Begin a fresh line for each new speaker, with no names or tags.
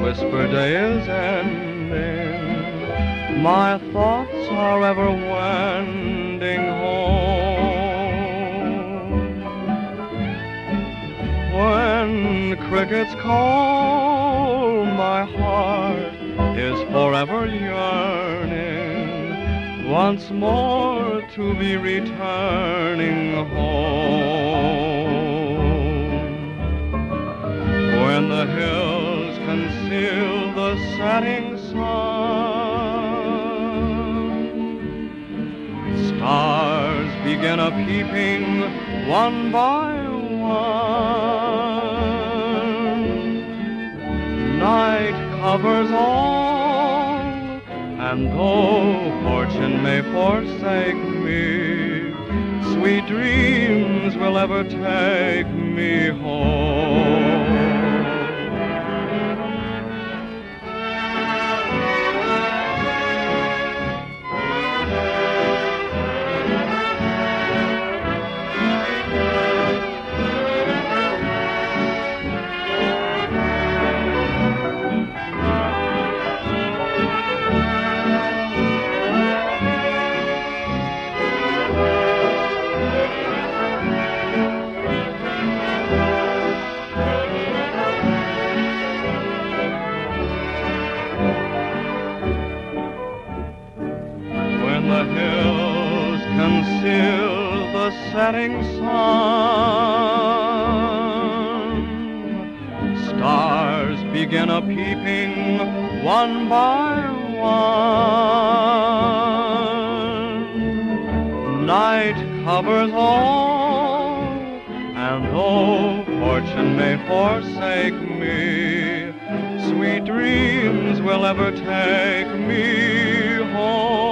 whisper day is ending, my thoughts are ever wending home. When crickets call, my heart is forever yearning once more to be returning home. When the hills conceal the setting sun, stars begin a-peeping one by one. Night covers all, and though fortune may forsake me, sweet dreams will ever take me home. The hills conceal the setting sun, stars begin a-peeping one by one. Night covers all, and though fortune may forsake me, sweet dreams will ever take me home.